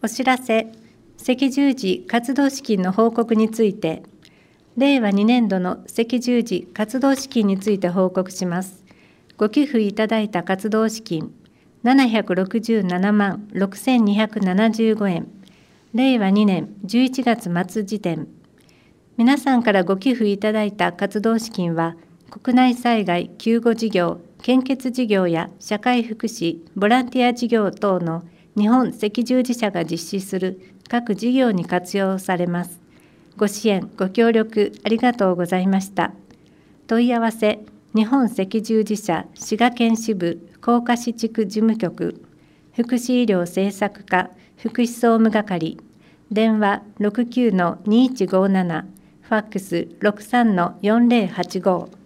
お知らせ、赤十字活動資金の報告について、令和2年度の赤十字活動資金について報告します。ご寄付いただいた活動資金、767万6275円、令和2年11月末時点。皆さんからご寄付いただいた活動資金は、国内災害救護事業、献血事業や社会福祉、ボランティア事業等の日本赤十字社が実施する各事業に活用されます。ご支援、ご協力ありがとうございました。問い合わせ、日本赤十字社滋賀県支部甲賀市地区事務局、福祉医療政策課福祉総務係、電話 69-2157、ファックス 63-4085